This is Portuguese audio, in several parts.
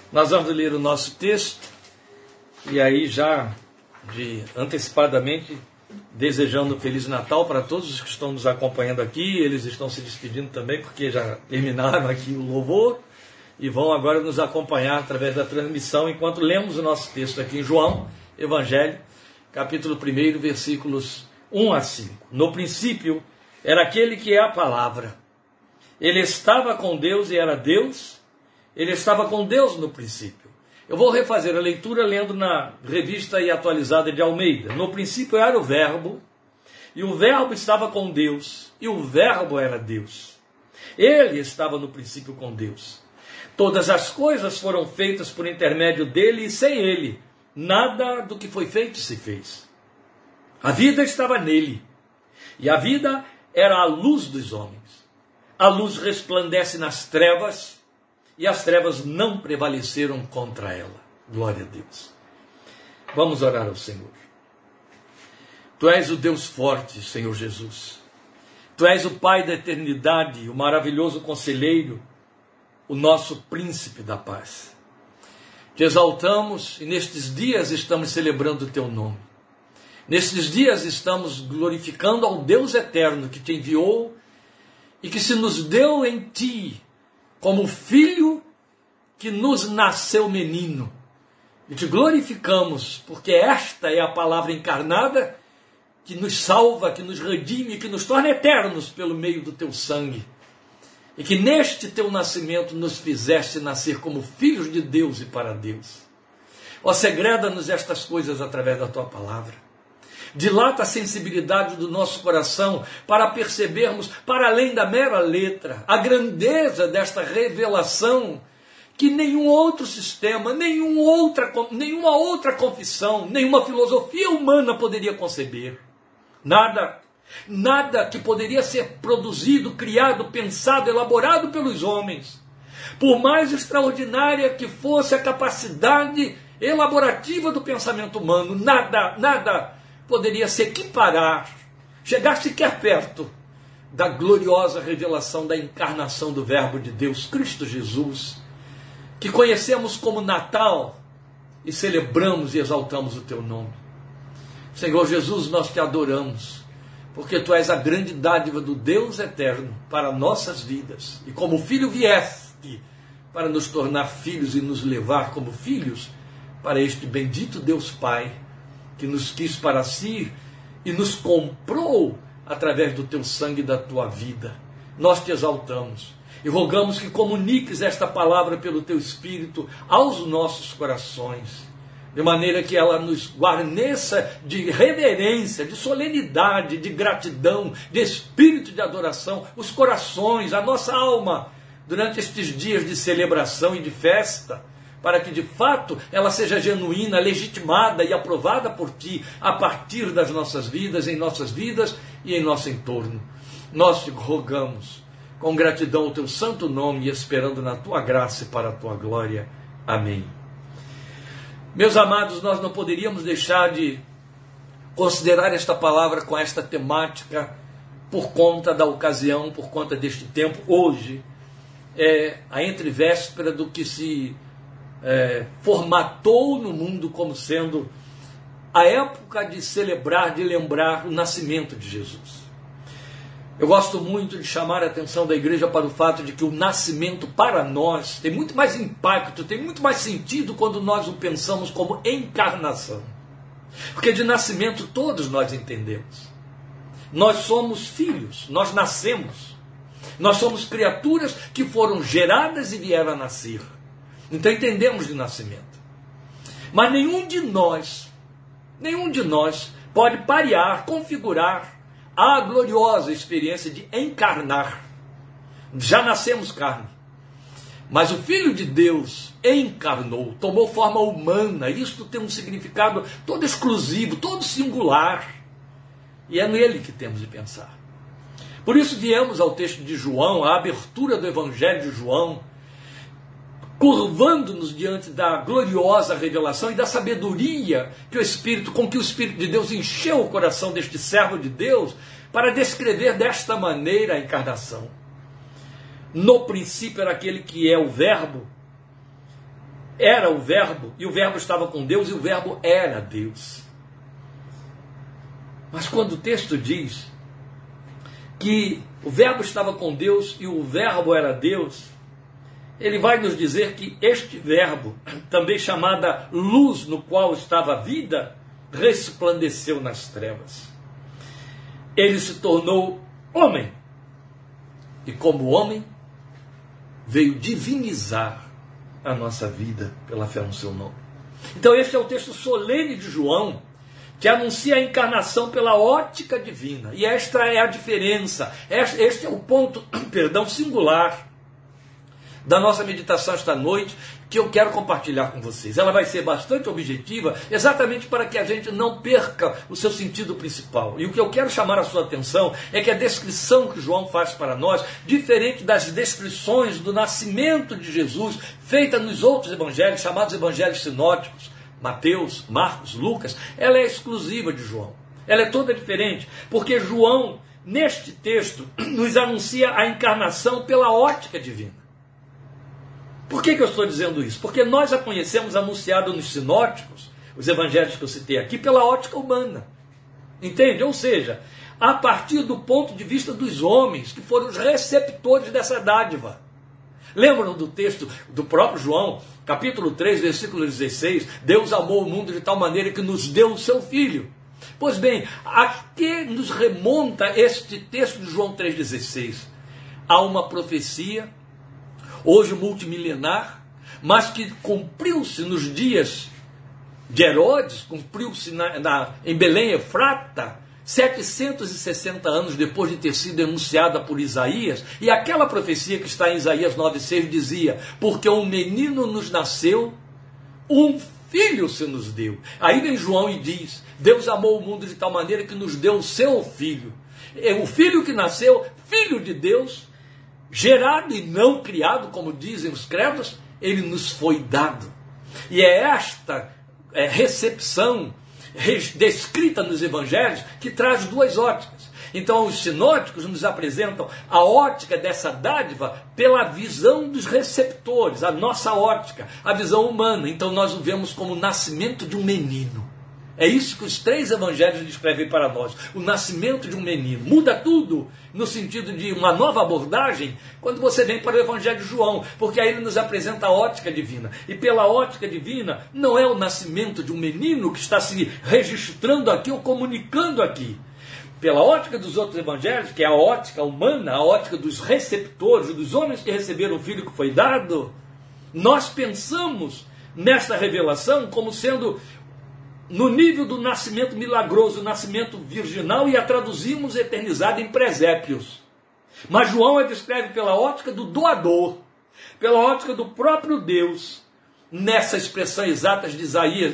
Nós vamos ler o nosso texto, e aí já antecipadamente desejando um Feliz Natal para todos os que estão nos acompanhando aqui. Eles estão se despedindo também, porque já terminaram aqui o louvor, e vão agora nos acompanhar através da transmissão, enquanto lemos o nosso texto aqui em João, Evangelho, capítulo 1, versículos 1 a 5. No princípio era aquele que é a palavra. Ele estava com Deus e era Deus. Ele estava com Deus no princípio. Eu vou refazer a leitura lendo na Revista e Atualizada de Almeida. No princípio era o Verbo, e o Verbo estava com Deus, e o Verbo era Deus. Ele estava no princípio com Deus. Todas as coisas foram feitas por intermédio dele, e sem ele nada do que foi feito se fez. A vida estava nele, e a vida era a luz dos homens. A luz resplandece nas trevas, e as trevas não prevaleceram contra ela. Glória a Deus. Vamos orar ao Senhor. Tu és o Deus forte, Senhor Jesus. Tu és o Pai da eternidade, o maravilhoso conselheiro, o nosso príncipe da paz. Te exaltamos e nestes dias estamos celebrando o teu nome. Nestes dias estamos glorificando ao Deus eterno que te enviou e que se nos deu em ti como filho que nos nasceu menino. E te glorificamos, porque esta é a palavra encarnada que nos salva, que nos redime, que nos torna eternos pelo meio do teu sangue. E que neste teu nascimento nos fizeste nascer como filhos de Deus e para Deus. Ó, segreda-nos estas coisas através da tua palavra. Dilata a sensibilidade do nosso coração para percebermos, para além da mera letra, a grandeza desta revelação que nenhum outro sistema, nenhuma outra confissão, nenhuma filosofia humana poderia conceber. Nada que poderia ser produzido, criado, pensado, elaborado pelos homens. Por mais extraordinária que fosse a capacidade elaborativa do pensamento humano, nada poderia se equiparar, chegar sequer perto da gloriosa revelação da encarnação do Verbo de Deus, Cristo Jesus, que conhecemos como Natal e celebramos e exaltamos o teu nome. Senhor Jesus, nós te adoramos, porque tu és a grande dádiva do Deus eterno para nossas vidas, e como filho vieste para nos tornar filhos e nos levar como filhos para este bendito Deus Pai, que nos quis para si e nos comprou através do teu sangue e da tua vida. Nós te exaltamos e rogamos que comuniques esta palavra pelo teu Espírito aos nossos corações, de maneira que ela nos guarneça de reverência, de solenidade, de gratidão, de espírito de adoração, os corações, a nossa alma, durante estes dias de celebração e de festa, para que de fato ela seja genuína, legitimada e aprovada por ti a partir das nossas vidas, em nossas vidas e em nosso entorno. Nós te rogamos com gratidão ao teu santo nome e esperando na tua graça e para a tua glória. Amém. Meus amados, nós não poderíamos deixar de considerar esta palavra com esta temática por conta da ocasião, por conta deste tempo. Hoje é a entrevéspera do que se formatou no mundo como sendo a época de celebrar, de lembrar o nascimento de Jesus. Eu gosto muito de chamar a atenção da igreja para o fato de que o nascimento para nós tem muito mais impacto, tem muito mais sentido quando nós o pensamos como encarnação. Porque de nascimento todos nós entendemos. Nós somos filhos, nós nascemos. Nós somos criaturas que foram geradas e vieram a nascer. Então entendemos de nascimento. Mas nenhum de nós pode parear, configurar a gloriosa experiência de encarnar. Já nascemos carne. Mas o Filho de Deus encarnou, tomou forma humana. Isto tem um significado todo exclusivo, todo singular. E é nele que temos de pensar. Por isso viemos ao texto de João, à abertura do Evangelho de João, curvando-nos diante da gloriosa revelação e da sabedoria com que o Espírito de Deus encheu o coração deste servo de Deus para descrever desta maneira a encarnação. No princípio era aquele que é o Verbo, era o Verbo, e o Verbo estava com Deus, e o Verbo era Deus. Mas quando o texto diz que o Verbo estava com Deus e o Verbo era Deus, ele vai nos dizer que este Verbo, também chamada luz no qual estava a vida, resplandeceu nas trevas. Ele se tornou homem, e como homem, veio divinizar a nossa vida pela fé no seu nome. Então este é o texto solene de João, que anuncia a encarnação pela ótica divina. E esta é a diferença, este é o ponto, singular da nossa meditação esta noite, que eu quero compartilhar com vocês. Ela vai ser bastante objetiva, exatamente para que a gente não perca o seu sentido principal. E o que eu quero chamar a sua atenção é que a descrição que João faz para nós, diferente das descrições do nascimento de Jesus, feita nos outros evangelhos, chamados evangelhos sinóticos, Mateus, Marcos, Lucas, ela é exclusiva de João. Ela é toda diferente, porque João, neste texto, nos anuncia a encarnação pela ótica divina. Por que eu estou dizendo isso? Porque nós a conhecemos anunciada nos sinóticos, os evangelhos que eu citei aqui, pela ótica humana. Entende? Ou seja, a partir do ponto de vista dos homens, que foram os receptores dessa dádiva. Lembram do texto do próprio João, capítulo 3, versículo 16? Deus amou o mundo de tal maneira que nos deu o seu Filho. Pois bem, a que nos remonta este texto de João 3,16? Há uma profecia, hoje multimilenar, mas que cumpriu-se nos dias de Herodes, cumpriu-se em Belém Efrata, 760 anos depois de ter sido enunciada por Isaías, e aquela profecia que está em Isaías 9,6 dizia: porque um menino nos nasceu, um filho se nos deu. Aí vem João e diz: Deus amou o mundo de tal maneira que nos deu o seu filho. É o filho que nasceu, filho de Deus, gerado e não criado, como dizem os credos, ele nos foi dado. E é esta recepção descrita nos evangelhos que traz duas óticas. Então os sinóticos nos apresentam a ótica dessa dádiva pela visão dos receptores, a nossa ótica, a visão humana. Então nós o vemos como o nascimento de um menino. É isso que os três evangelhos descrevem para nós, o nascimento de um menino. Muda tudo no sentido de uma nova abordagem quando você vem para o evangelho de João, porque aí ele nos apresenta a ótica divina. E pela ótica divina não é o nascimento de um menino que está se registrando aqui ou comunicando aqui. Pela ótica dos outros evangelhos, que é a ótica humana, a ótica dos receptores, dos homens que receberam o filho que foi dado, nós pensamos nesta revelação como sendo no nível do nascimento milagroso, nascimento virginal, e a traduzimos eternizada em presépios. Mas João a descreve pela ótica do doador, pela ótica do próprio Deus, nessa expressão exata de Isaías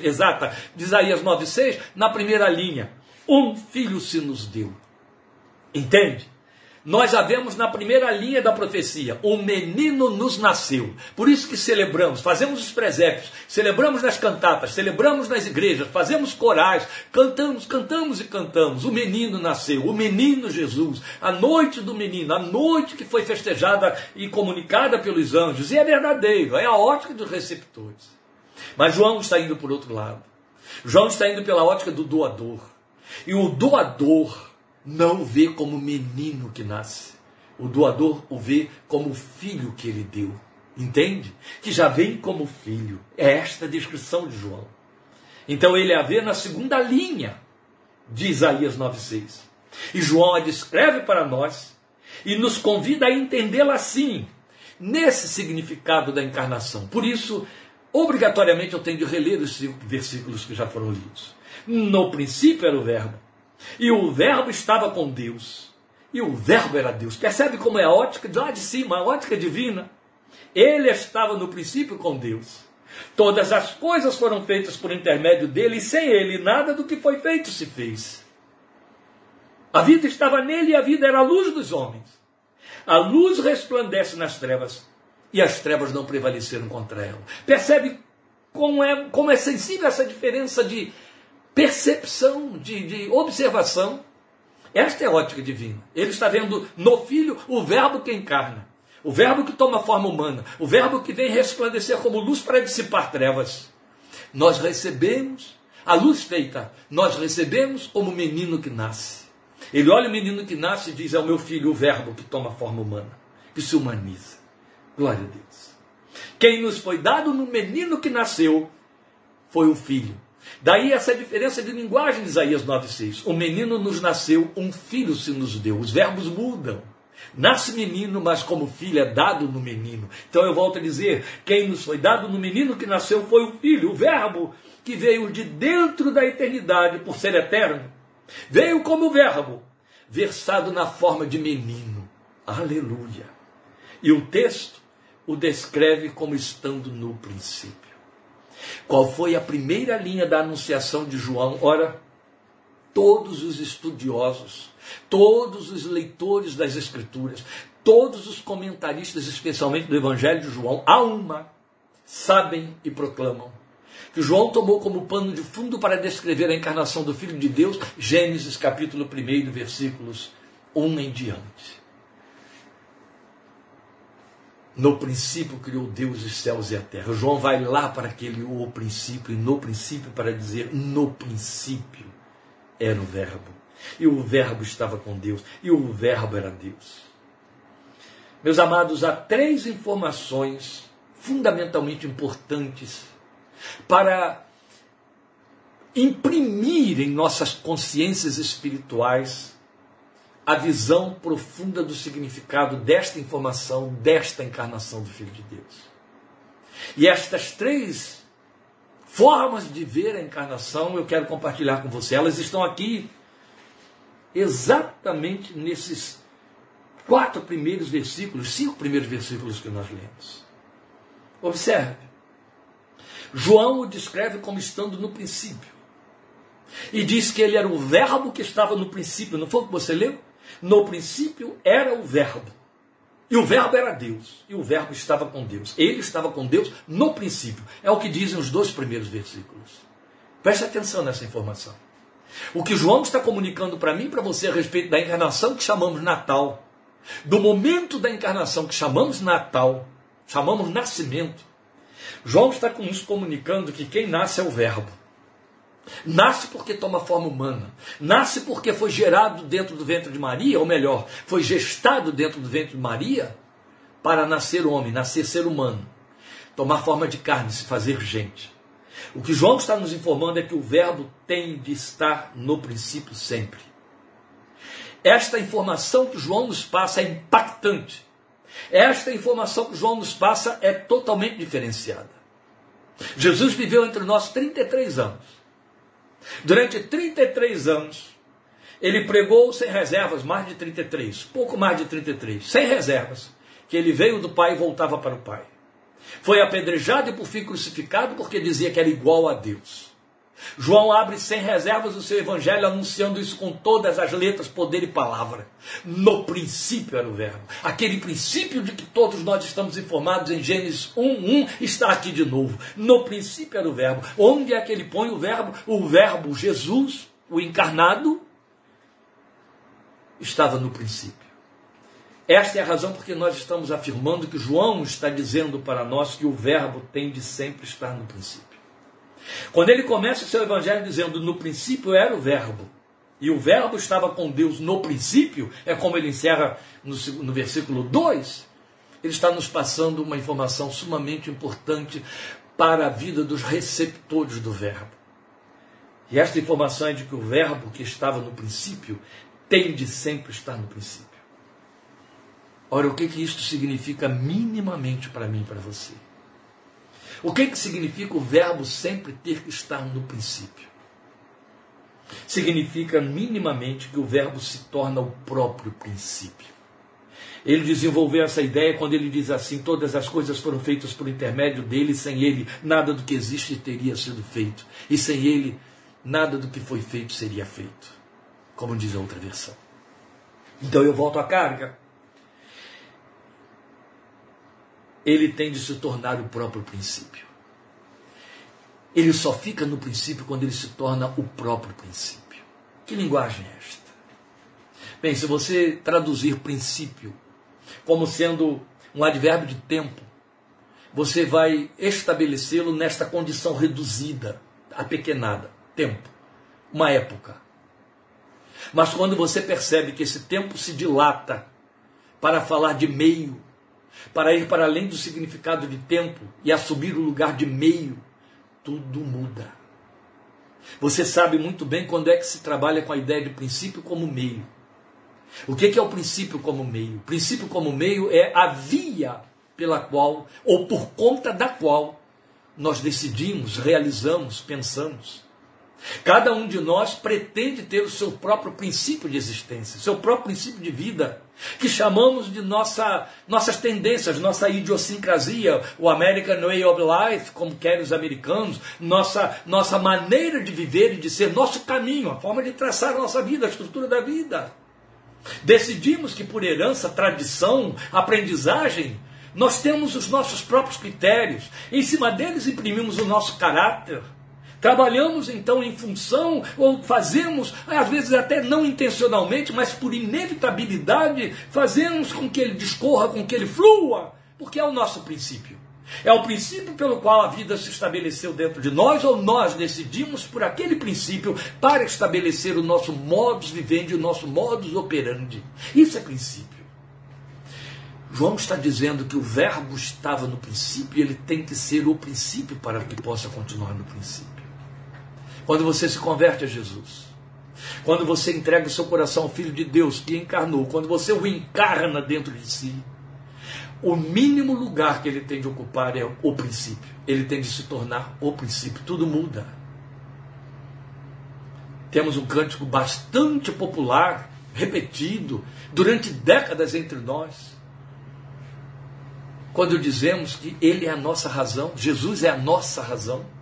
9,6, na primeira linha: um filho se nos deu. Entende? Nós a vemos na primeira linha da profecia: um menino nos nasceu. Por isso que celebramos, fazemos os presépios, celebramos nas cantatas, celebramos nas igrejas, fazemos corais, cantamos e cantamos. O menino nasceu, o menino Jesus, a noite do menino, a noite que foi festejada e comunicada pelos anjos. E é verdadeiro, é a ótica dos receptores. Mas João está indo por outro lado. João está indo pela ótica do doador. E o doador não o vê como menino que nasce. O doador o vê como o filho que ele deu. Entende? Que já vem como filho. É esta a descrição de João. Então ele a vê na segunda linha de Isaías 9,6. E João a descreve para nós e nos convida a entendê-la assim, nesse significado da encarnação. Por isso, obrigatoriamente eu tenho de reler os 5 versículos que já foram lidos. No princípio era o Verbo, e o Verbo estava com Deus, e o Verbo era Deus. Percebe como é a ótica de lá de cima, a ótica divina? Ele estava no princípio com Deus. Todas as coisas foram feitas por intermédio dele, e sem ele nada do que foi feito se fez. A vida estava nele, e a vida era a luz dos homens. A luz resplandece nas trevas, e as trevas não prevaleceram contra ela. Percebe como é sensível essa diferença de percepção, de observação? Esta é a ótica divina. Ele está vendo no Filho o Verbo que encarna. o verbo que toma forma humana, o verbo que vem resplandecer como luz para dissipar trevas. Nós recebemos a luz feita, nós recebemos como menino que nasce. Ele olha o menino que nasce e diz: é o meu filho, o verbo que toma forma humana, que se humaniza. Glória a Deus. Quem nos foi dado no menino que nasceu foi o filho. Daí essa diferença de linguagem de Isaías 9,6. O menino nos nasceu, um filho se nos deu. Os verbos mudam. Nasce menino, mas como filho é dado no menino. Então eu volto a dizer, quem nos foi dado no menino que nasceu foi o filho, o verbo que veio de dentro da eternidade por ser eterno. Veio como verbo, versado na forma de menino. Aleluia. E o texto o descreve como estando no princípio. Qual foi a primeira linha da anunciação de João? Ora, todos os estudiosos, todos os leitores das Escrituras, todos os comentaristas, especialmente do Evangelho de João, a uma, sabem e proclamam que João tomou como pano de fundo para descrever a encarnação do Filho de Deus, Gênesis capítulo 1, versículos 1 em diante. No princípio criou Deus os céus e a terra. João vai lá para aquele o princípio, e no princípio para dizer, no princípio era o verbo. E o verbo estava com Deus, e o verbo era Deus. Meus amados, há 3 informações fundamentalmente importantes para imprimir em nossas consciências espirituais a visão profunda do significado desta informação, desta encarnação do Filho de Deus. E estas 3 formas de ver a encarnação eu quero compartilhar com você. Elas estão aqui exatamente nesses 4 primeiros versículos, 5 primeiros versículos que nós lemos. Observe. João o descreve como estando no princípio. E diz que ele era o verbo que estava no princípio. Não foi o que você leu? No princípio era o verbo. E o verbo era Deus. E o verbo estava com Deus. Ele estava com Deus no princípio. É o que dizem os 2 primeiros versículos. Preste atenção nessa informação. O que João está comunicando para mim e para você a respeito da encarnação que chamamos Natal, do momento da encarnação que chamamos Natal, chamamos nascimento, João está nos comunicando que quem nasce é o verbo. Nasce porque toma forma humana. Nasce porque foi gerado dentro do ventre de Maria, ou melhor, foi gestado dentro do ventre de Maria para nascer homem, nascer ser humano, tomar forma de carne, se fazer gente. O que João está nos informando é que o verbo tem de estar no princípio sempre. Esta informação que João nos passa é impactante. Esta informação que João nos passa é totalmente diferenciada. Jesus viveu entre nós 33 anos. Durante 33 anos, ele pregou sem reservas, mais de 33, pouco mais de 33, sem reservas, que ele veio do Pai e voltava para o Pai. Foi apedrejado e por fim crucificado porque dizia que era igual a Deus. João abre sem reservas o seu evangelho, anunciando isso com todas as letras, poder e palavra. No princípio era o verbo. Aquele princípio de que todos nós estamos informados em Gênesis 1:1 está aqui de novo. No princípio era o verbo. Onde é que ele põe o verbo? O verbo Jesus, o encarnado, estava no princípio. Esta é a razão porque nós estamos afirmando que João está dizendo para nós que o verbo tem de sempre estar no princípio. Quando ele começa o seu evangelho dizendo no princípio era o verbo, e o verbo estava com Deus no princípio, é como ele encerra no versículo 2, ele está nos passando uma informação sumamente importante para a vida dos receptores do verbo. E esta informação é de que o verbo que estava no princípio tem de sempre estar no princípio. Ora, o que isto significa minimamente para mim e para você? O que significa o verbo sempre ter que estar no princípio? Significa minimamente que o verbo se torna o próprio princípio. Ele desenvolveu essa ideia quando ele diz assim: todas as coisas foram feitas por intermédio dele, sem ele nada do que existe teria sido feito. E sem ele nada do que foi feito seria feito. Como diz a outra versão. Então eu volto à carga. Ele tem de se tornar o próprio princípio. Ele só fica no princípio quando ele se torna o próprio princípio. Que linguagem é esta? Bem, se você traduzir princípio como sendo um advérbio de tempo, você vai estabelecê-lo nesta condição reduzida, apequenada, tempo, uma época. Mas quando você percebe que esse tempo se dilata para falar de meio, para ir para além do significado de tempo e assumir o lugar de meio, tudo muda. Você sabe muito bem quando é que se trabalha com a ideia de princípio como meio. O que é o princípio como meio? O princípio como meio é a via pela qual, ou por conta da qual, nós decidimos, realizamos, pensamos. Cada um de nós pretende ter o seu próprio princípio de existência, seu próprio princípio de vida, que chamamos de nossas tendências, nossa idiosincrasia, o American Way of Life, como querem os americanos, nossa maneira de viver e de ser, nosso caminho, a forma de traçar a nossa vida, a estrutura da vida. Decidimos que por herança, tradição, aprendizagem, nós temos os nossos próprios critérios, em cima deles imprimimos o nosso caráter. Trabalhamos então em função, ou fazemos, às vezes até não intencionalmente, mas por inevitabilidade, fazemos com que ele discorra, com que ele flua, porque é o nosso princípio. É o princípio pelo qual a vida se estabeleceu dentro de nós, ou nós decidimos por aquele princípio para estabelecer o nosso modus vivendi, o nosso modus operandi. Isso é princípio. João está dizendo que o verbo estava no princípio e ele tem que ser o princípio para que possa continuar no princípio. Quando você se converte a Jesus, quando você entrega o seu coração ao Filho de Deus que encarnou, quando você o encarna dentro de si, o mínimo lugar que ele tem de ocupar é o princípio. Ele tem de se tornar o princípio. Tudo muda. Temos um cântico bastante popular, repetido, durante décadas entre nós, quando dizemos que ele é a nossa razão, Jesus é a nossa razão.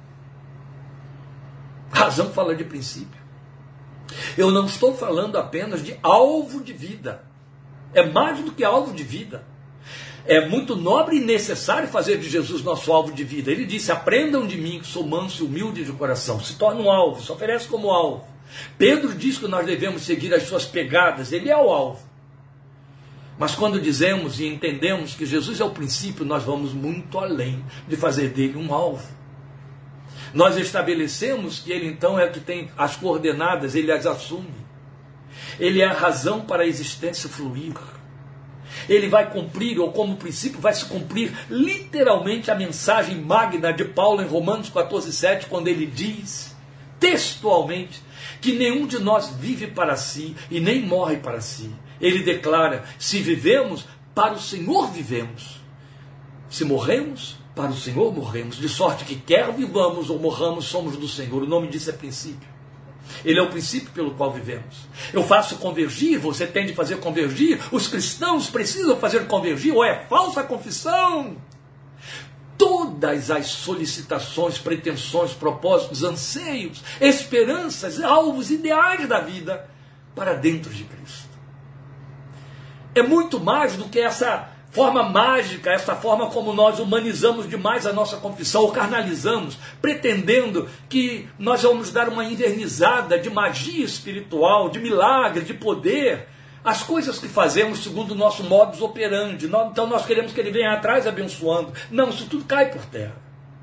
Razão fala de princípio. Eu não estou falando apenas de alvo de vida. É mais do que alvo de vida. É muito nobre e necessário fazer de Jesus nosso alvo de vida. Ele disse, aprendam de mim que sou manso e humilde de coração. Se torna um alvo, se oferece como alvo. Pedro diz que nós devemos seguir as suas pegadas. Ele é o alvo. Mas quando dizemos e entendemos que Jesus é o princípio, nós vamos muito além de fazer dele um alvo. Nós estabelecemos que ele então é que tem as coordenadas, ele as assume. Ele é a razão para a existência fluir. Ele vai cumprir, ou como princípio, vai se cumprir literalmente a mensagem magna de Paulo em Romanos 14,7, quando ele diz, textualmente, que nenhum de nós vive para si e nem morre para si. Ele declara, se vivemos, para o Senhor vivemos. Se morremos, para o Senhor morremos, de sorte que quer vivamos ou morramos, somos do Senhor. O nome disso é princípio. Ele é o princípio pelo qual vivemos. Eu faço convergir, você tem de fazer convergir, os cristãos precisam fazer convergir, ou é falsa confissão. Todas as solicitações, pretensões, propósitos, anseios, esperanças, alvos, ideais da vida para dentro de Cristo. É muito mais do que essa forma mágica, essa forma como nós humanizamos demais a nossa confissão, ou carnalizamos, pretendendo que nós vamos dar uma invernizada de magia espiritual, de milagre, de poder, as coisas que fazemos segundo o nosso modus operandi. Então nós queremos que ele venha atrás abençoando. Não, isso tudo cai por terra.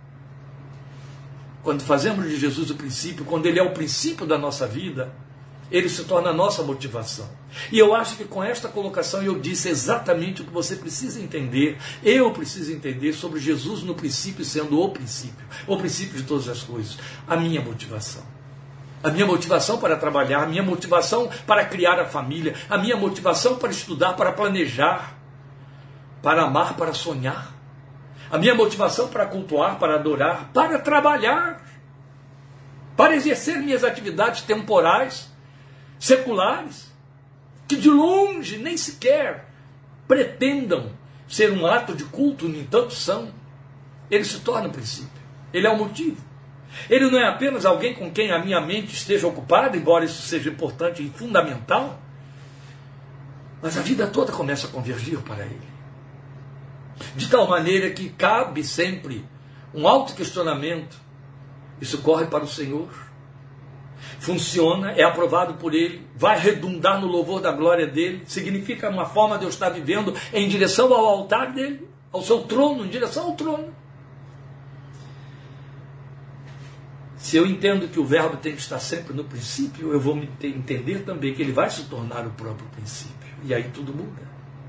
Quando fazemos de Jesus o princípio, quando ele é o princípio da nossa vida, ele se torna a nossa motivação. E eu acho que com esta colocação eu disse exatamente o que você precisa entender, eu preciso entender sobre Jesus no princípio sendo o princípio de todas as coisas. A minha motivação para trabalhar, a minha motivação para criar a família, a minha motivação para estudar, para planejar, para amar, para sonhar, a minha motivação para cultuar, para adorar, para trabalhar, para exercer minhas atividades temporais, seculares, que de longe nem sequer pretendam ser um ato de culto, no entanto são. Ele se torna o princípio, ele é o motivo. Ele não é apenas alguém com quem a minha mente esteja ocupada, embora isso seja importante e fundamental, mas a vida toda começa a convergir para ele. De tal maneira que cabe sempre um autoquestionamento. Isso corre para o Senhor. funciona, é aprovado por Ele, vai redundar no louvor da glória dEle, significa uma forma de eu estar vivendo em direção ao altar dEle, ao seu trono, em direção ao trono. Se eu entendo que o verbo tem que estar sempre no princípio, eu vou entender também que ele vai se tornar o próprio princípio. E aí tudo muda.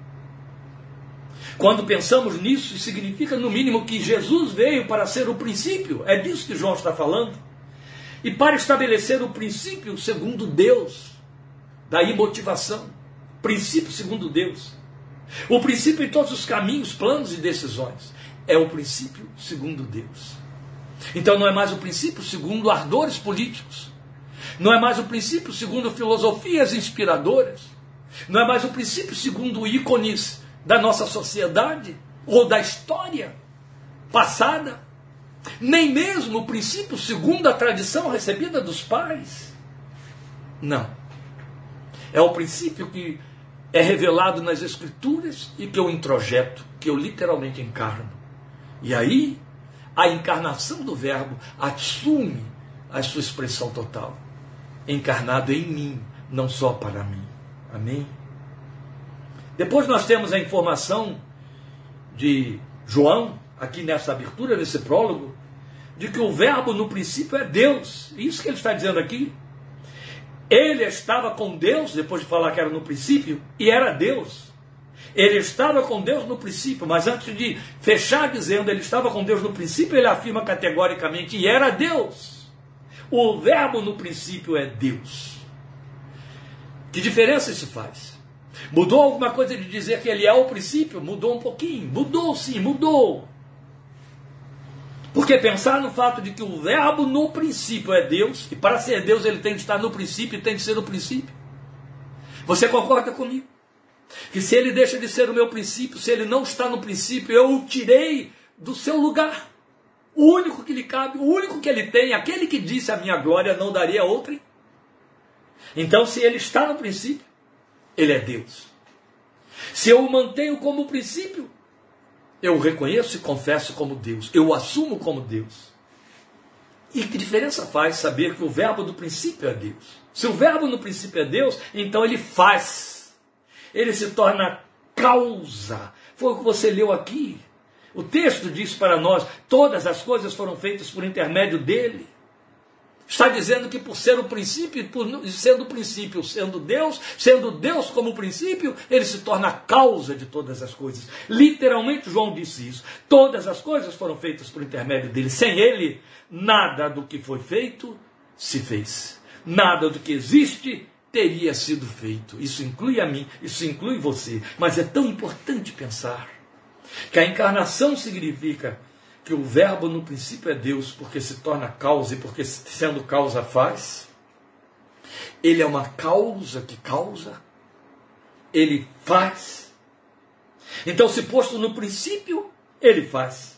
Quando pensamos nisso, significa no mínimo que Jesus veio para ser o princípio. É disso que João está falando. E para estabelecer o princípio segundo Deus. Daí motivação. Princípio segundo Deus. O princípio em todos os caminhos, planos e decisões. É o princípio segundo Deus. Então não é mais o princípio segundo ardores políticos. Não é mais o princípio segundo filosofias inspiradoras. Não é mais o princípio segundo ícones da nossa sociedade ou da história passada. Nem mesmo o princípio segundo a tradição recebida dos pais. Não. É o princípio que é revelado nas Escrituras e que eu introjeto, que eu literalmente encarno. E aí a encarnação do verbo assume a sua expressão total. Encarnado em mim, não só para mim. Amém? Depois nós temos a informação de João, aqui nessa abertura, nesse prólogo, de que o verbo no princípio é Deus. Isso que ele está dizendo aqui. Ele estava com Deus, depois de falar que era no princípio, e era Deus. Ele estava com Deus no princípio, mas antes de fechar dizendo ele estava com Deus no princípio, ele afirma categoricamente, e era Deus. O verbo no princípio é Deus. Que diferença isso faz? Mudou alguma coisa de dizer que ele é o princípio? Mudou um pouquinho. Mudou sim, mudou. Porque pensar no fato de que o verbo no princípio é Deus, e para ser Deus ele tem de estar no princípio e tem de ser no princípio. Você concorda comigo? Que se ele deixa de ser o meu princípio, se ele não está no princípio, eu o tirei do seu lugar. O único que lhe cabe, o único que ele tem, aquele que disse a minha glória não daria a outrem. Então se ele está no princípio, ele é Deus. Se eu o mantenho como princípio, eu o reconheço e confesso como Deus. Eu o assumo como Deus. E que diferença faz saber que o verbo do princípio é Deus? Se o verbo no princípio é Deus, então ele faz. Ele se torna causa. Foi o que você leu aqui. O texto diz para nós, todas as coisas foram feitas por intermédio dele. Está dizendo que por ser o princípio, sendo o princípio, sendo Deus como princípio, ele se torna a causa de todas as coisas. Literalmente João disse isso. Todas as coisas foram feitas por intermédio dele. Sem ele, nada do que foi feito se fez. Nada do que existe teria sido feito. Isso inclui a mim, isso inclui você. Mas é tão importante pensar que a encarnação significa que o verbo no princípio é Deus, porque se torna causa, e porque sendo causa faz. Ele é uma causa que causa. Ele faz. Então, se posto no princípio, ele faz.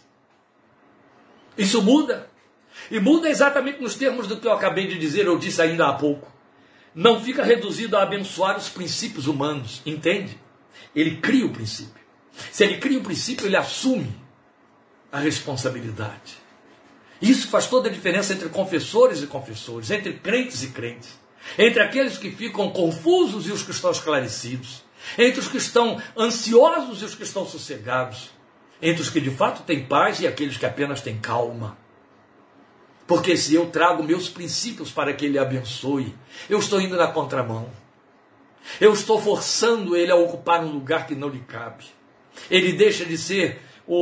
Isso muda. E muda exatamente nos termos do que eu acabei de dizer, eu disse ainda há pouco. Não fica reduzido a abençoar os princípios humanos, entende? Ele cria o princípio. Se ele cria o princípio, ele assume a responsabilidade. Isso faz toda a diferença entre confessores e confessores, entre crentes e crentes, entre aqueles que ficam confusos e os que estão esclarecidos, entre os que estão ansiosos e os que estão sossegados, entre os que de fato têm paz e aqueles que apenas têm calma. Porque se eu trago meus princípios para que ele abençoe, eu estou indo na contramão. Eu estou forçando ele a ocupar um lugar que não lhe cabe. Ele deixa de ser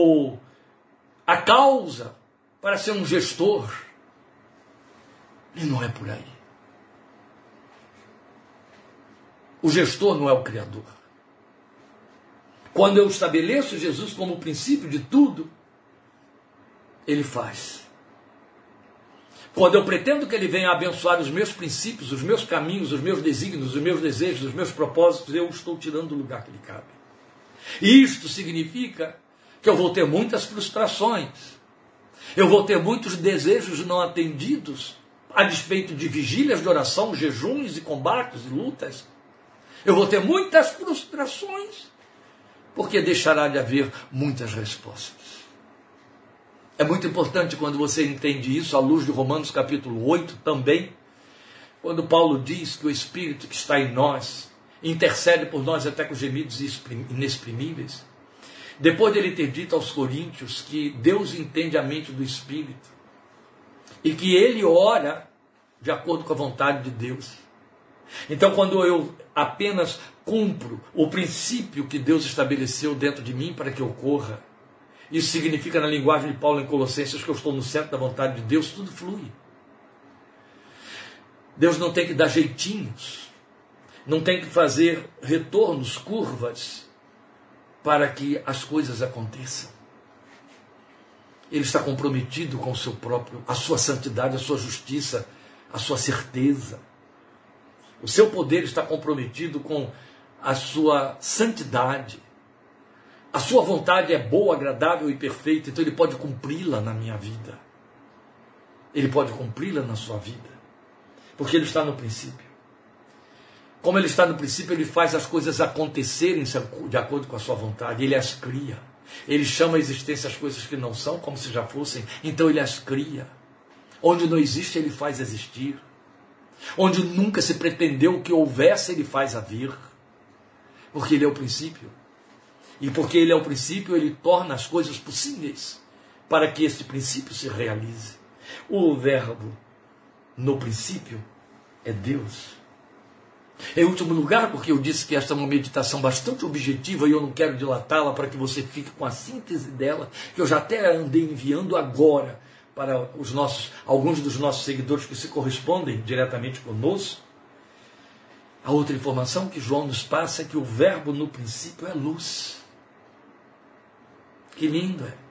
a causa para ser um gestor. E não é por aí. O gestor não é o Criador. Quando eu estabeleço Jesus como princípio de tudo, ele faz. Quando eu pretendo que ele venha abençoar os meus princípios, os meus caminhos, os meus desígnios, os meus desejos, os meus propósitos, eu estou tirando do lugar que lhe cabe. E isto significa que eu vou ter muitas frustrações. Eu vou ter muitos desejos não atendidos, a despeito de vigílias de oração, jejuns e combates e lutas. Eu vou ter muitas frustrações, porque deixará de haver muitas respostas. É muito importante quando você entende isso, à luz de Romanos capítulo 8 também, Quando Paulo diz que o Espírito que está em nós intercede por nós até com gemidos inexprimíveis, depois de ele ter dito aos coríntios que Deus entende a mente do Espírito e que ele ora de acordo com a vontade de Deus. Então, quando eu apenas cumpro o princípio que Deus estabeleceu dentro de mim para que ocorra, isso significa, na linguagem de Paulo em Colossenses, que eu estou no centro da vontade de Deus, tudo flui. Deus não tem que dar jeitinhos, não tem que fazer retornos, curvas, para que as coisas aconteçam. Ele está comprometido com o seu próprio, a sua santidade, a sua justiça, a sua certeza. O seu poder está comprometido com a sua santidade. A sua vontade é boa, agradável e perfeita, então ele pode cumpri-la na minha vida. Ele pode cumpri-la na sua vida, porque ele está no princípio. Como ele está no princípio, ele faz as coisas acontecerem de acordo com a sua vontade. Ele as cria. Ele chama a existência as coisas que não são, como se já fossem. Então ele as cria. Onde não existe, ele faz existir. Onde nunca se pretendeu que houvesse, ele faz haver. Porque ele é o princípio. E porque ele é o princípio, ele torna as coisas possíveis para que esse princípio se realize. O verbo, no princípio, é Deus. Em último lugar, porque eu disse que esta é uma meditação bastante objetiva e eu não quero dilatá-la para que você fique com a síntese dela, que eu já até andei enviando agora para alguns dos nossos seguidores que se correspondem diretamente conosco. A outra informação que João nos passa é que o verbo no princípio é luz. Que lindo é!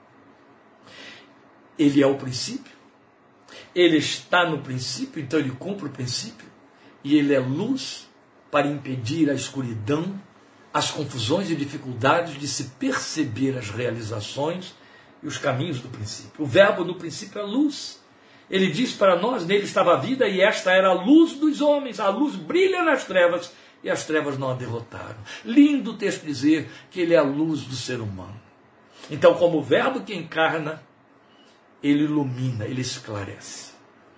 Ele é o princípio, ele está no princípio, então ele cumpre o princípio. E ele é luz para impedir a escuridão, as confusões e dificuldades de se perceber as realizações e os caminhos do princípio. O verbo no princípio é luz. Ele diz para nós, nele estava a vida e esta era a luz dos homens. A luz brilha nas trevas e as trevas não a derrotaram. Lindo o texto dizer que ele é a luz do ser humano. Então, como o verbo que encarna, ele ilumina, ele esclarece.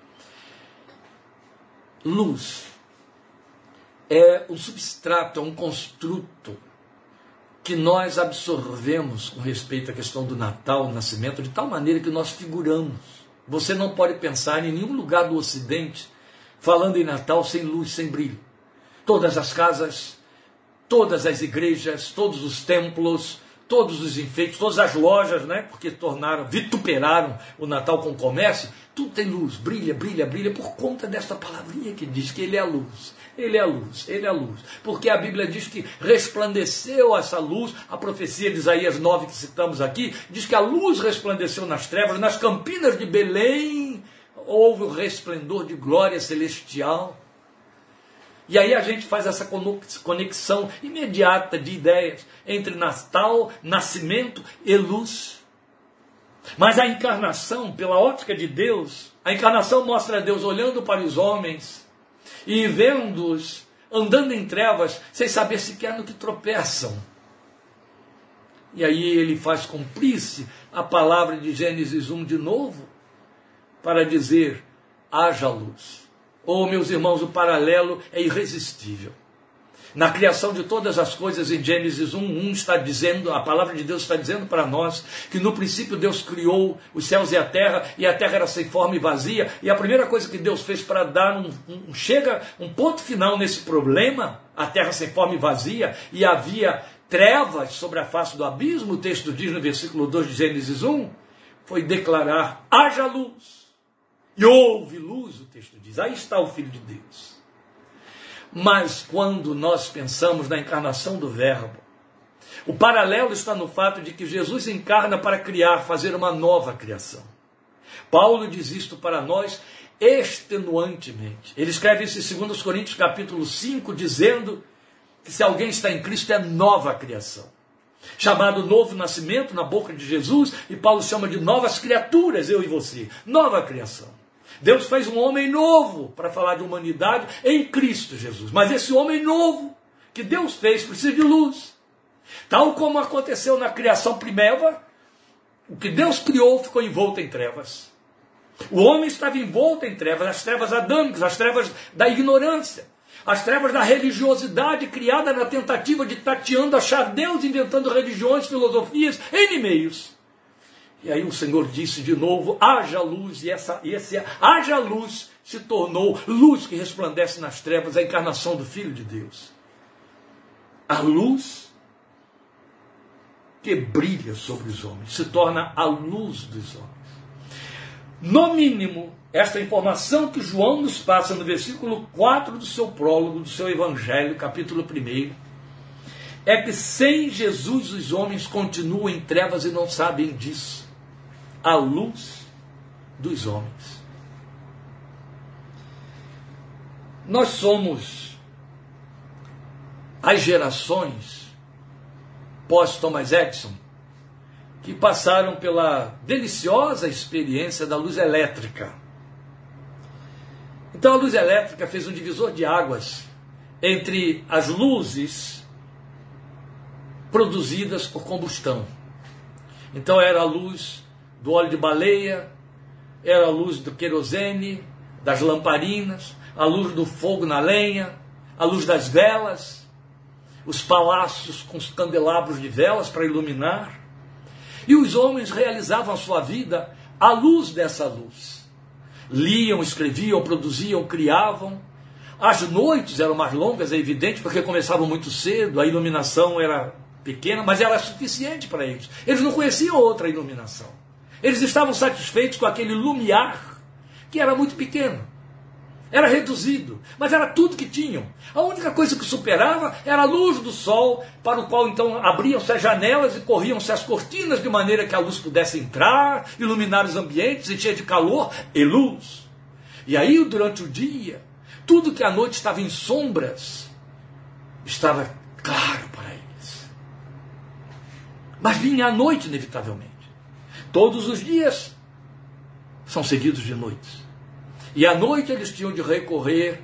Luz é um substrato, é um construto que nós absorvemos com respeito à questão do Natal, do nascimento, de tal maneira que nós figuramos. Você não pode pensar em nenhum lugar do Ocidente falando em Natal sem luz, sem brilho. Todas as casas, todas as igrejas, todos os templos, todos os enfeites, todas as lojas, né? Porque vituperaram o Natal com o comércio, tudo tem luz, brilha, brilha, brilha, por conta desta palavrinha que diz que ele é a luz. Ele é a luz, ele é a luz. Porque a Bíblia diz que resplandeceu essa luz, a profecia de Isaías 9 que citamos aqui, diz que a luz resplandeceu nas trevas, nas campinas de Belém houve o resplendor de glória celestial. E aí a gente faz essa conexão imediata de ideias entre Natal, nascimento e luz. Mas a encarnação, pela ótica de Deus, a encarnação mostra Deus olhando para os homens e vendo-os andando em trevas, sem saber sequer no que tropeçam. E aí ele faz cumprir-se a palavra de Gênesis 1 de novo, para dizer, haja luz. Oh, meus irmãos, o paralelo é irresistível. Na criação de todas as coisas, em Gênesis 1 está dizendo, a palavra de Deus está dizendo para nós, que no princípio Deus criou os céus e a terra era sem forma e vazia, e a primeira coisa que Deus fez para dar um ponto final nesse problema, a terra sem forma e vazia, e havia trevas sobre a face do abismo, o texto diz no versículo 2 de Gênesis 1, foi declarar, haja luz. E houve luz, o texto diz, aí está o Filho de Deus. Mas quando nós pensamos na encarnação do Verbo, o paralelo está no fato de que Jesus encarna para criar, fazer uma nova criação. Paulo diz isto para nós extenuantemente. Ele escreve isso em 2 Coríntios capítulo 5, dizendo que se alguém está em Cristo é nova criação. Chamado novo nascimento na boca de Jesus, e Paulo chama de novas criaturas, eu e você. Nova criação. Deus fez um homem novo para falar de humanidade em Cristo Jesus. Mas esse homem novo que Deus fez precisa de luz. Tal como aconteceu na criação primeira, o que Deus criou ficou envolto em trevas. O homem estava envolto em trevas, as trevas adâmicas, as trevas da ignorância, as trevas da religiosidade criada na tentativa de tateando, achar Deus, inventando religiões, filosofias, N meios. E aí o Senhor disse de novo, haja luz, e esse haja luz se tornou luz que resplandece nas trevas, a encarnação do Filho de Deus. A luz que brilha sobre os homens, se torna a luz dos homens. No mínimo, esta informação que João nos passa no versículo 4 do seu prólogo, do seu Evangelho, capítulo 1, é que sem Jesus os homens continuam em trevas e não sabem disso. A luz dos homens. Nós somos as gerações pós-Thomas Edison que passaram pela deliciosa experiência da luz elétrica. Então a luz elétrica fez um divisor de águas entre as luzes produzidas por combustão. Então era a luz do óleo de baleia, era a luz do querosene, das lamparinas, a luz do fogo na lenha, a luz das velas, os palácios com os candelabros de velas para iluminar. E os homens realizavam a sua vida à luz dessa luz. Liam, escreviam, produziam, criavam. As noites eram mais longas, é evidente, porque começavam muito cedo, a iluminação era pequena, mas era suficiente para eles. Eles não conheciam outra iluminação. Eles estavam satisfeitos com aquele lumiar, que era muito pequeno. Era reduzido, mas era tudo que tinham. A única coisa que superava era a luz do sol, para o qual então abriam-se as janelas e corriam-se as cortinas de maneira que a luz pudesse entrar, iluminar os ambientes, encher de calor e luz. E aí, durante o dia, tudo que à noite estava em sombras, estava claro para eles. Mas vinha a noite, inevitavelmente. Todos os dias são seguidos de noites. E à noite eles tinham de recorrer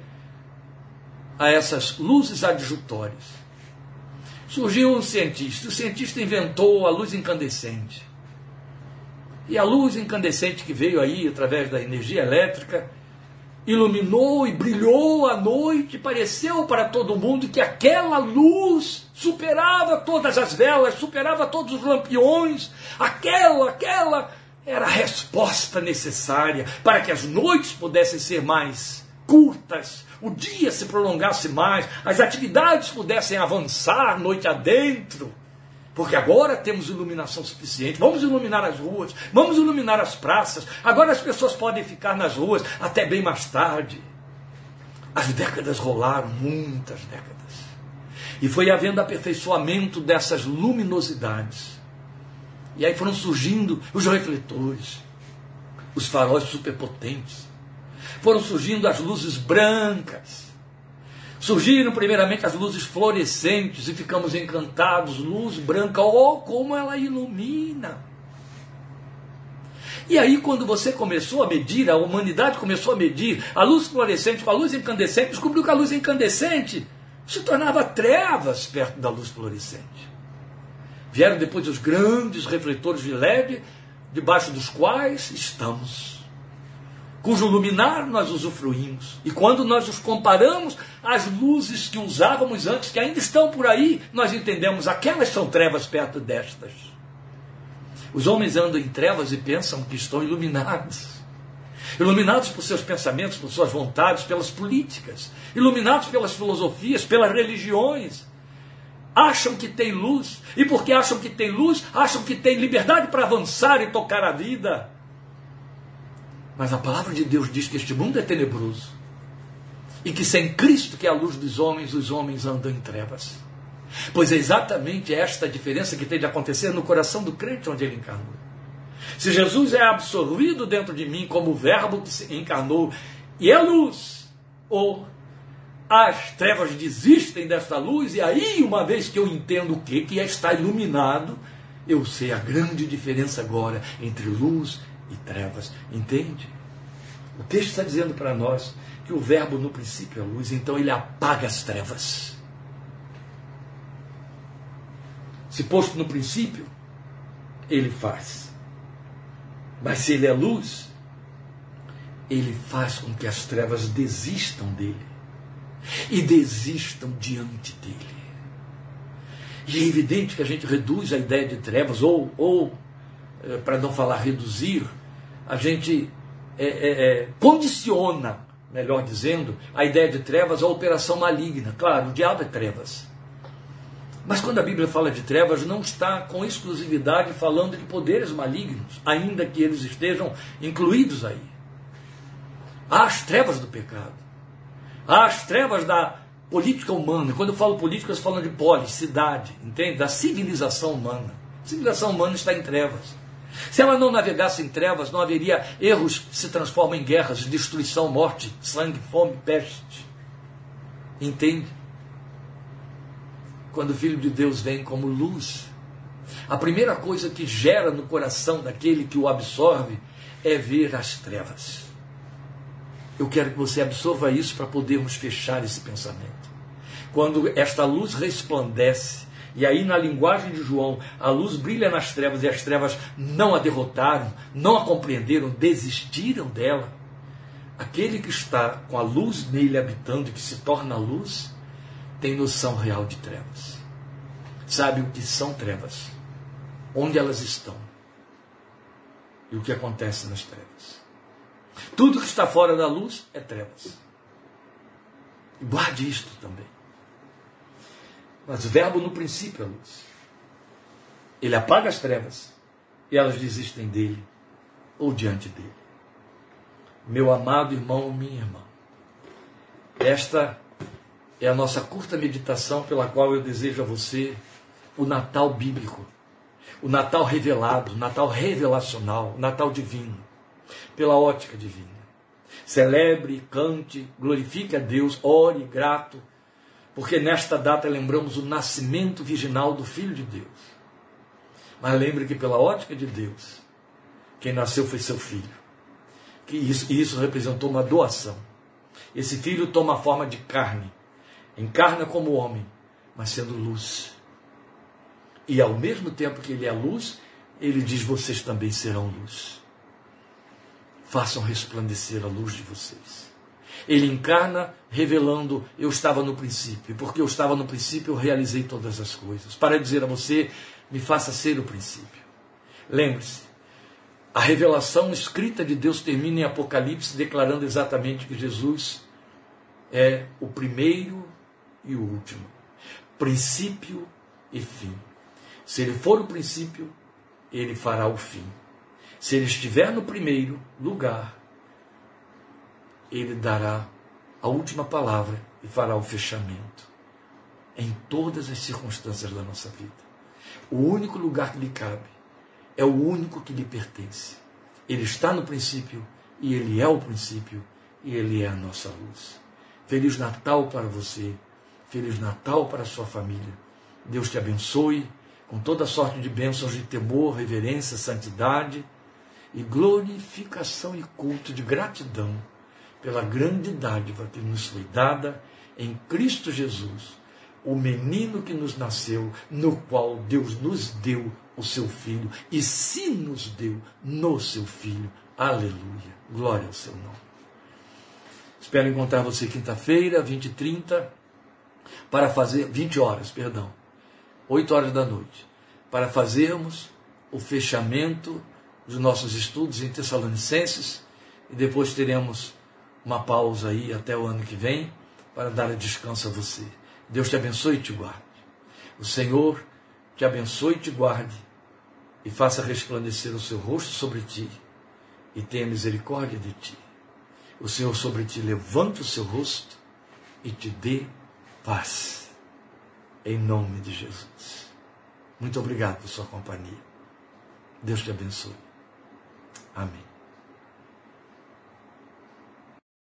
a essas luzes adjutórias. Surgiu um cientista. O cientista inventou a luz incandescente. E a luz incandescente que veio aí através da energia elétrica iluminou e brilhou a noite. Pareceu para todo mundo que aquela luz superava todas as velas, superava todos os lampiões. Aquela era a resposta necessária para que as noites pudessem ser mais curtas, o dia se prolongasse mais, as atividades pudessem avançar noite adentro, porque agora temos iluminação suficiente. Vamos iluminar as ruas, vamos iluminar as praças, agora as pessoas podem ficar nas ruas até bem mais tarde. As décadas rolaram, muitas décadas, e foi havendo aperfeiçoamento dessas luminosidades. E aí foram surgindo os refletores, os faróis superpotentes. Foram surgindo as luzes brancas. Surgiram primeiramente as luzes fluorescentes e ficamos encantados. Luz branca, oh, como ela ilumina! E aí quando você começou a medir, a humanidade começou a medir a luz fluorescente com a luz incandescente, descobriu que a luz incandescente se tornava trevas perto da luz fluorescente. Vieram depois os grandes refletores de LED, debaixo dos quais estamos, cujo luminar nós usufruímos. E quando nós os comparamos às luzes que usávamos antes, que ainda estão por aí, nós entendemos, aquelas são trevas perto destas. Os homens andam em trevas e pensam que estão iluminados. Iluminados por seus pensamentos, por suas vontades, pelas políticas, iluminados pelas filosofias, pelas religiões. Acham que tem luz, e porque acham que tem luz, acham que tem liberdade para avançar e tocar a vida. Mas a palavra de Deus diz que este mundo é tenebroso, e que sem Cristo, que é a luz dos homens, os homens andam em trevas. Pois é exatamente esta a diferença que tem de acontecer no coração do crente onde ele encarnou. Se Jesus é absorvido dentro de mim como o verbo que se encarnou, e é luz, ou as trevas desistem desta luz, e aí, uma vez que eu entendo o que está iluminado, eu sei a grande diferença agora entre luz e trevas. Entende? O texto está dizendo para nós que o verbo no princípio é luz, então ele apaga as trevas. Se posto no princípio, ele faz. Mas se ele é luz, Ele faz com que as trevas desistam dele e desistam diante dele. E é evidente que a gente reduz a ideia de trevas, ou para não falar reduzir, a gente condiciona, melhor dizendo, a ideia de trevas à operação maligna. Claro, o diabo é trevas. Mas quando a Bíblia fala de trevas, não está com exclusividade falando de poderes malignos, ainda que eles estejam incluídos aí. Há as trevas do pecado. Há as trevas da política humana. Quando eu falo política, eu estou falando de polis, cidade, entende? Da civilização humana. A civilização humana está em trevas. Se ela não navegasse em trevas, não haveria erros que se transformam em guerras, destruição, morte, sangue, fome, peste. Entende? Quando o Filho de Deus vem como luz, a primeira coisa que gera no coração daquele que o absorve é ver as trevas. Eu quero que você absorva isso para podermos fechar esse pensamento. Quando esta luz resplandece, e aí na linguagem de João, a luz brilha nas trevas e as trevas não a derrotaram, não a compreenderam, desistiram dela. Aquele que está com a luz nele habitando e que se torna luz, tem noção real de trevas. Sabe o que são trevas, onde elas estão e o que acontece nas trevas. Tudo que está fora da luz é trevas. Guarde isto também. Mas o verbo no princípio é luz. Ele apaga as trevas e elas desistem dele ou diante dele. Meu amado irmão, minha irmã, esta é a nossa curta meditação pela qual eu desejo a você o Natal bíblico, o Natal revelado, o Natal revelacional, o Natal divino, pela ótica divina. Celebre, cante, glorifique a Deus, ore, grato, porque nesta data lembramos o nascimento virginal do Filho de Deus. Mas lembre que pela ótica de Deus, quem nasceu foi seu filho. Que isso representou uma doação. Esse filho toma a forma de carne, encarna como homem, mas sendo luz. E ao mesmo tempo que ele é luz, ele diz: vocês também serão luz. Façam resplandecer a luz de vocês. Ele encarna revelando: eu estava no princípio, e porque eu estava no princípio eu realizei todas as coisas. Para dizer a você: me faça ser o princípio. Lembre-se, a revelação escrita de Deus termina em Apocalipse declarando exatamente que Jesus é o primeiro e o último, princípio e fim. Se ele for o princípio, ele fará o fim. Se ele estiver no primeiro lugar, ele dará a última palavra e fará o fechamento em todas as circunstâncias da nossa vida. O único lugar que lhe cabe é o único que lhe pertence. Ele está no princípio e ele é o princípio e ele é a nossa luz. Feliz Natal para você, Feliz Natal para a sua família. Deus te abençoe com toda sorte de bênçãos de temor, reverência, santidade e glorificação e culto de gratidão pela grande dádiva que nos foi dada em Cristo Jesus, o menino que nos nasceu, no qual Deus nos deu o seu Filho e se nos deu no seu Filho. Aleluia. Glória ao seu nome. Espero encontrar você quinta-feira, 20h30, para fazer, 20 horas, perdão, 8 horas da noite, para fazermos o fechamento dos nossos estudos em Tessalonicenses e depois teremos uma pausa aí até o ano que vem para dar descanso a você. Deus te abençoe e te guarde. O Senhor te abençoe e te guarde e faça resplandecer o seu rosto sobre ti e tenha misericórdia de ti. O Senhor sobre ti levante o seu rosto e te dê paz. Em nome de Jesus. Muito obrigado por sua companhia. Deus te abençoe. Amém.